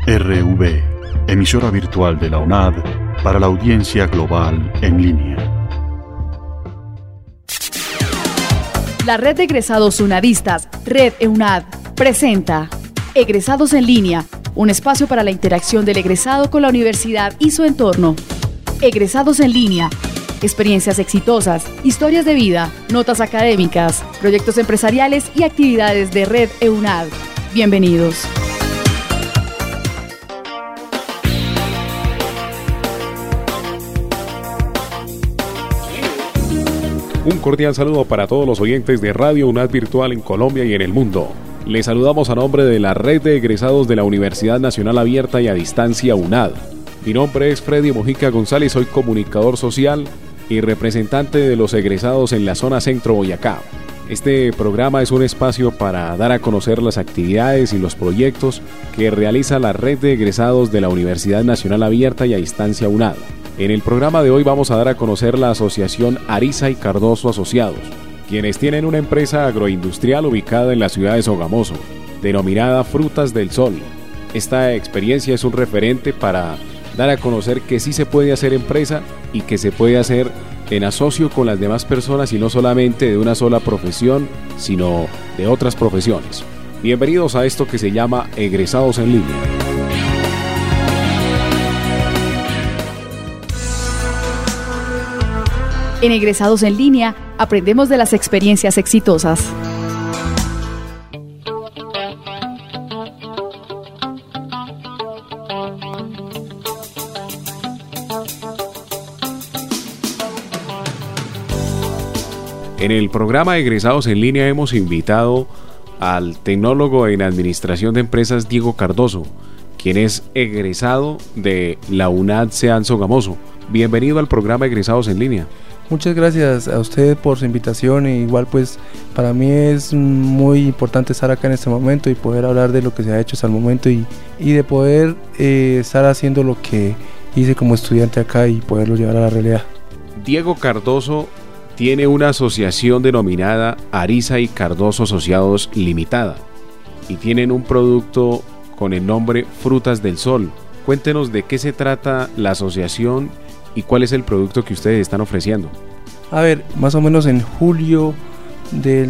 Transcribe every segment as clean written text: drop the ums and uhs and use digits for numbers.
RV, emisora virtual de la UNAD para la audiencia global en línea. La Red de Egresados Unadistas, Red EUNAD, presenta Egresados en Línea, un espacio para la interacción del egresado con la universidad y su entorno. Egresados en Línea, experiencias exitosas, historias de vida, notas académicas, proyectos empresariales y actividades de Red EUNAD. Bienvenidos. Un cordial saludo para todos los oyentes de Radio UNAD Virtual en Colombia y en el mundo. Les saludamos a nombre de la Red de Egresados de la Universidad Nacional Abierta y a Distancia UNAD. Mi nombre es Freddy Mojica González, soy comunicador social y representante de los egresados en la zona centro Boyacá. Este programa es un espacio para dar a conocer las actividades y los proyectos que realiza la Red de Egresados de la Universidad Nacional Abierta y a Distancia UNAD. En el programa de hoy vamos a dar a conocer la asociación Ariza y Cardoso Asociados, quienes tienen una empresa agroindustrial ubicada en la ciudad de Sogamoso, denominada Frutas del Sol. Esta experiencia es un referente para dar a conocer que sí se puede hacer empresa y que se puede hacer en asocio con las demás personas y no solamente de una sola profesión, sino de otras profesiones. Bienvenidos a esto que se llama Egresados en Línea. En Egresados en Línea, aprendemos de las experiencias exitosas. En el programa Egresados en Línea hemos invitado al tecnólogo en Administración de Empresas Diego Cardoso, quien es egresado de la UNAD CEAN Sogamoso. Bienvenido al programa Egresados en Línea. Muchas gracias a usted por su invitación. E igual pues para mí es muy importante estar acá en este momento y poder hablar de lo que se ha hecho hasta el momento y de poder estar haciendo lo que hice como estudiante acá y poderlo llevar a la realidad. Diego Cardoso tiene una asociación denominada Ariza y Cardoso Asociados Limitada y tienen un producto con el nombre Frutas del Sol. Cuéntenos de qué se trata la asociación y cuál es el producto que ustedes están ofreciendo. A ver, más o menos en julio del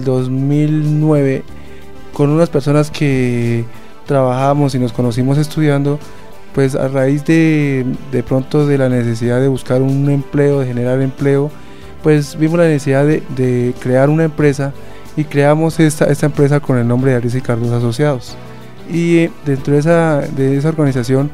2009, con unas personas que trabajamos y nos conocimos estudiando, pues a raíz de pronto de la necesidad de buscar un empleo, de generar empleo, pues vimos la necesidad de crear una empresa y creamos esta empresa con el nombre de Ariza y Cardoso Asociados. Y dentro de esa organización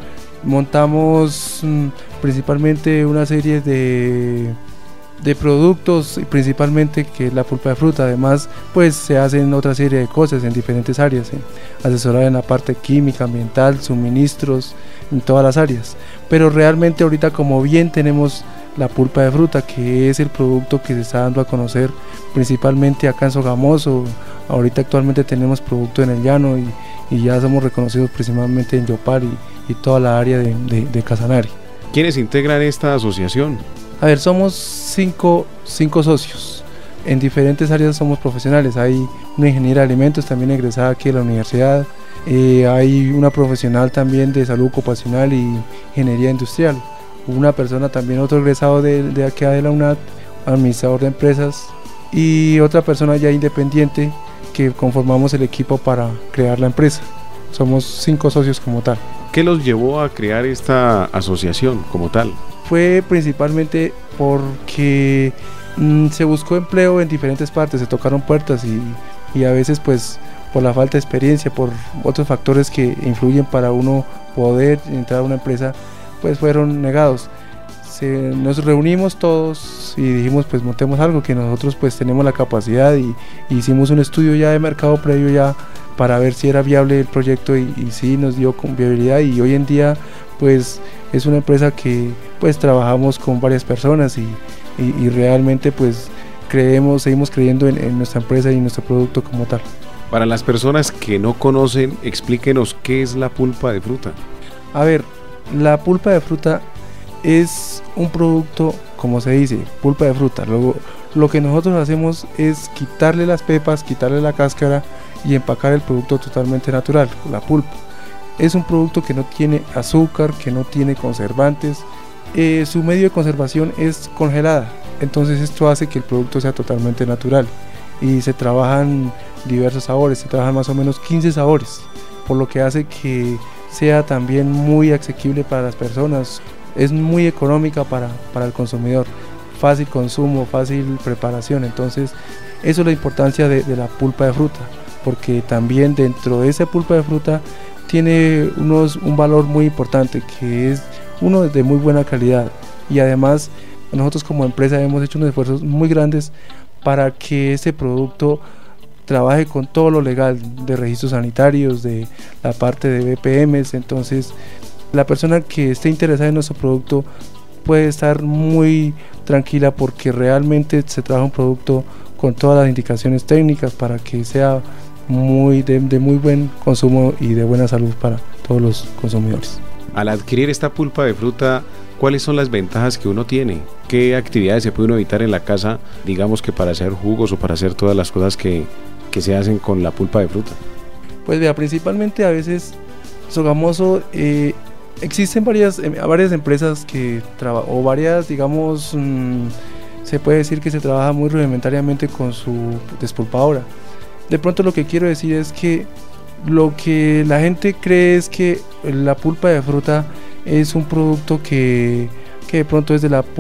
montamos principalmente una serie de productos, principalmente que es la pulpa de fruta. Además pues se hacen otra serie de cosas en diferentes áreas, asesorar en la parte química, ambiental, suministros, en todas las áreas. Pero realmente ahorita como bien tenemos la pulpa de fruta, que es el producto que se está dando a conocer principalmente acá en Sogamoso. Ahorita actualmente tenemos producto en el llano y ya somos reconocidos principalmente en Yopal y toda la área de Casanare. ¿Quiénes integran esta asociación? A ver, somos cinco socios. En diferentes áreas somos profesionales. Hay una ingeniera de alimentos también egresada aquí de la universidad. Hay una profesional también de salud ocupacional y ingeniería industrial. Una persona también, otro egresado de aquí de la UNAD, administrador de empresas, y otra persona ya independiente que conformamos el equipo para crear la empresa. Somos 5 socios como tal. ¿Qué los llevó a crear esta asociación como tal? Fue principalmente porque se buscó empleo en diferentes partes, se tocaron puertas y a veces pues por la falta de experiencia, por otros factores que influyen para uno poder entrar a una empresa, pues fueron negados. Nos reunimos todos y dijimos pues montemos algo, que nosotros pues tenemos la capacidad y hicimos un estudio ya de mercado previo ya para ver si era viable el proyecto y sí nos dio con viabilidad, y hoy en día pues es una empresa que pues trabajamos con varias personas y realmente pues seguimos creyendo en nuestra empresa y en nuestro producto como tal. Para las personas que no conocen, explíquenos qué es la pulpa de fruta. A ver, la pulpa de fruta es un producto, como se dice, pulpa de fruta. Luego, lo que nosotros hacemos es quitarle las pepas, quitarle la cáscara y empacar el producto totalmente natural, la pulpa. es un producto que no tiene azúcar, que no tiene conservantes. Su medio de conservación es congelada, entonces esto hace que el producto sea totalmente natural y se trabajan diversos sabores, se trabajan más o menos 15 sabores, por lo que hace que sea también muy asequible para las personas, es muy económica para el consumidor, fácil consumo, fácil preparación. Entonces eso es la importancia de la pulpa de fruta, porque también dentro de esa pulpa de fruta tiene un valor muy importante, que es uno de muy buena calidad, y además nosotros como empresa hemos hecho unos esfuerzos muy grandes para que este producto trabaje con todo lo legal de registros sanitarios, de la parte de BPMs. Entonces la persona que esté interesada en nuestro producto puede estar muy tranquila, porque realmente se trabaja un producto con todas las indicaciones técnicas para que sea de muy buen consumo y de buena salud para todos los consumidores. Al adquirir esta pulpa de fruta, ¿cuáles son las ventajas que uno tiene? ¿Qué actividades se puede uno evitar en la casa, digamos que para hacer jugos o para hacer todas las cosas que se hacen con la pulpa de fruta? Pues vea, principalmente a veces Sogamoso, existen varias empresas o varias, digamos, se puede decir que se trabaja muy rudimentariamente con su despulpadora. De pronto lo que quiero decir es que lo que la gente cree es que la pulpa de fruta es un producto que de pronto es de la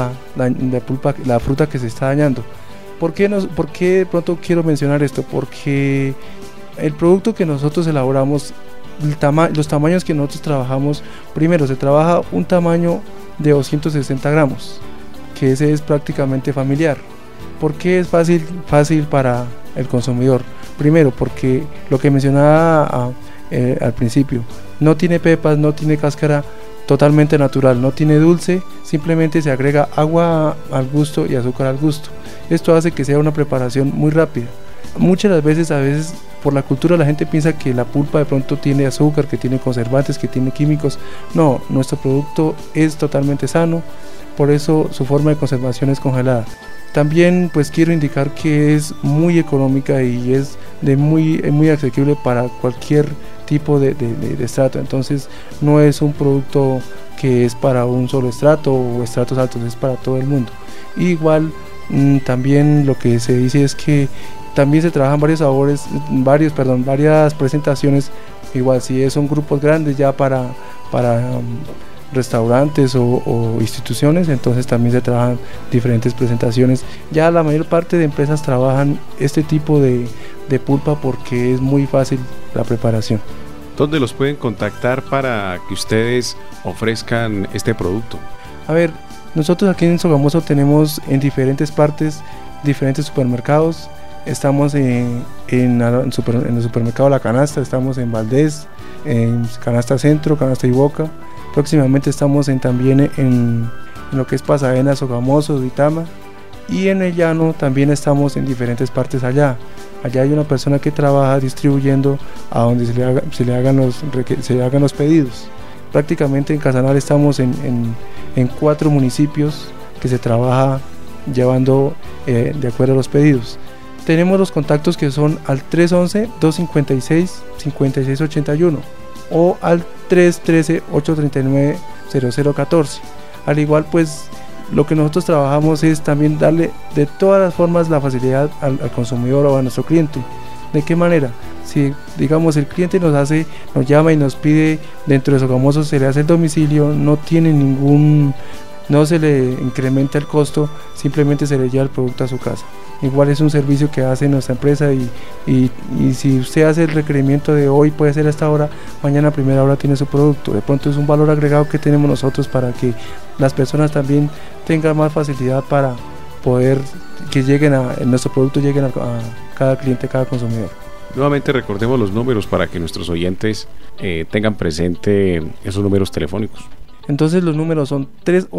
fruta que se está dañando. ¿Por qué de pronto quiero mencionar esto? Porque el producto que nosotros elaboramos, los tamaños que nosotros trabajamos, primero se trabaja un tamaño de 260 gramos, que ese es prácticamente familiar. ¿Por qué es fácil para el consumidor? Primero, porque lo que mencionaba al principio, no tiene pepas, no tiene cáscara, totalmente natural, no tiene dulce, simplemente se agrega agua al gusto y azúcar al gusto. Esto hace que sea una preparación muy rápida. Muchas de las veces, por la cultura, la gente piensa que la pulpa de pronto tiene azúcar, que tiene conservantes, que tiene químicos. No, nuestro producto es totalmente sano, por eso su forma de conservación es congelada. También pues quiero indicar que es muy económica y es muy asequible para cualquier tipo de estrato. Entonces no es un producto que es para un solo estrato o estratos altos, es para todo el mundo. Igual también lo que se dice es que también se trabajan varias presentaciones. Igual si son grupos grandes ya para restaurantes o instituciones, entonces también se trabajan diferentes presentaciones. Ya la mayor parte de empresas trabajan este tipo de pulpa porque es muy fácil la preparación. ¿Dónde los pueden contactar para que ustedes ofrezcan este producto? A ver, nosotros aquí en Sogamoso tenemos en diferentes partes, diferentes supermercados. Estamos en el supermercado La Canasta, estamos en Valdés, en Canasta Centro, Canasta y Boca. Próximamente estamos también en lo que es Pasadena, Sogamoso, Duitama, y en el llano también estamos en diferentes partes allá. Allá hay una persona que trabaja distribuyendo a donde se le hagan los pedidos. Prácticamente en Casanare estamos en 4 municipios que se trabaja llevando de acuerdo a los pedidos. Tenemos los contactos que son al 311-256-5681 o al 313-839-0014. Al igual pues lo que nosotros trabajamos es también darle de todas las formas la facilidad al consumidor o a nuestro cliente. ¿De qué manera? Si digamos el cliente nos llama y nos pide dentro de Sogamoso, se le hace el domicilio, no se le incrementa el costo, simplemente se le lleva el producto a su casa. Igual es un servicio que hace nuestra empresa y si usted hace el requerimiento de hoy, puede ser a esta hora, mañana a primera hora tiene su producto. De pronto es un valor agregado que tenemos nosotros para que las personas también tengan más facilidad para poder que nuestro producto lleguen a cada cliente, cada consumidor. Nuevamente recordemos los números para que nuestros oyentes tengan presente esos números telefónicos. Entonces los números son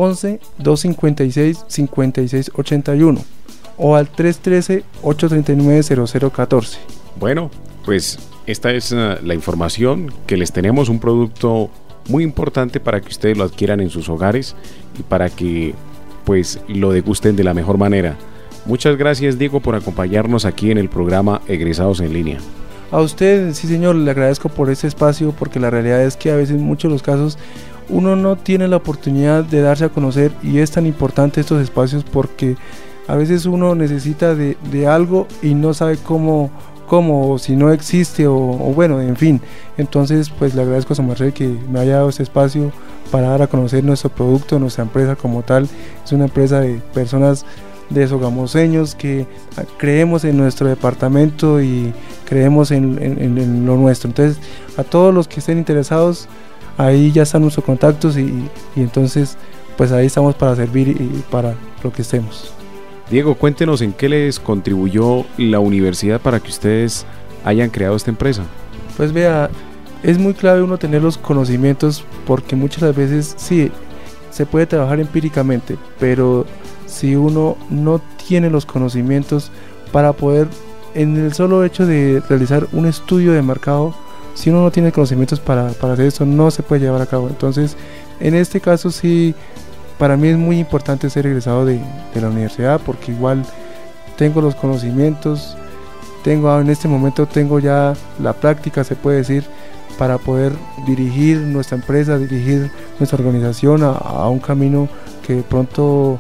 311-256-5681 o al 313-839-0014. Bueno, pues esta es la información que les tenemos, un producto muy importante para que ustedes lo adquieran en sus hogares y para que pues lo degusten de la mejor manera. Muchas gracias, Diego, por acompañarnos aquí en el programa Egresados en Línea. A usted, sí señor, le agradezco por este espacio, porque la realidad es que a veces en muchos de los casos uno no tiene la oportunidad de darse a conocer, y es tan importante estos espacios porque a veces uno necesita de algo y no sabe cómo, o si no existe o bueno, en fin. Entonces pues le agradezco a su merced que me haya dado este espacio para dar a conocer nuestro producto, nuestra empresa como tal. Es una empresa de personas de sogamoseños que creemos en nuestro departamento y creemos en lo nuestro. Entonces a todos los que estén interesados, ahí ya están nuestros contactos y entonces pues ahí estamos para servir y para lo que estemos. Diego, cuéntenos en qué les contribuyó la universidad para que ustedes hayan creado esta empresa. Pues vea, es muy clave uno tener los conocimientos, porque muchas de las veces sí, se puede trabajar empíricamente, pero si uno no tiene los conocimientos para poder, en el solo hecho de realizar un estudio de mercado, si uno no tiene conocimientos para hacer esto, no se puede llevar a cabo. Entonces, en este caso sí, para mí es muy importante ser egresado de la universidad, porque igual tengo los conocimientos, en este momento tengo ya la práctica, se puede decir, para poder dirigir nuestra empresa, dirigir nuestra organización a un camino que de pronto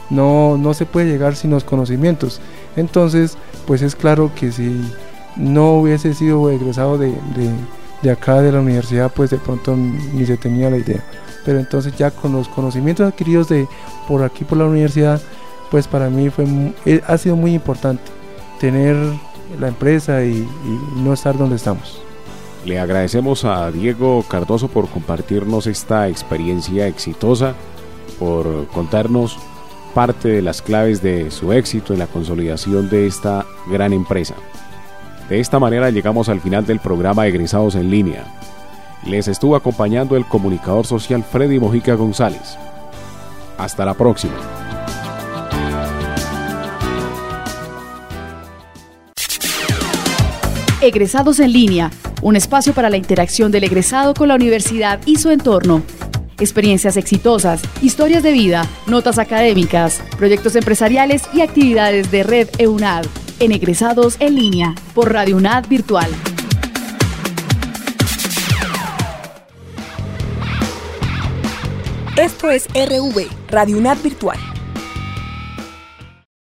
no se puede llegar sin los conocimientos. Entonces pues es claro que si no hubiese sido egresado de acá de la universidad, pues de pronto ni se tenía la idea. Pero entonces ya con los conocimientos adquiridos por aquí por la universidad, pues para mí ha sido muy importante tener la empresa y no estar donde estamos. Le agradecemos a Diego Cardoso por compartirnos esta experiencia exitosa, por contarnos parte de las claves de su éxito en la consolidación de esta gran empresa. De esta manera llegamos al final del programa Egresados en Línea. Les estuvo acompañando el comunicador social Freddy Mojica González. Hasta la próxima. Egresados en Línea, un espacio para la interacción del egresado con la universidad y su entorno. Experiencias exitosas, historias de vida, notas académicas, proyectos empresariales y actividades de Red EUNAD en Egresados en Línea por Radio UNAD Virtual. Esto es RV, Radio UNAD Virtual.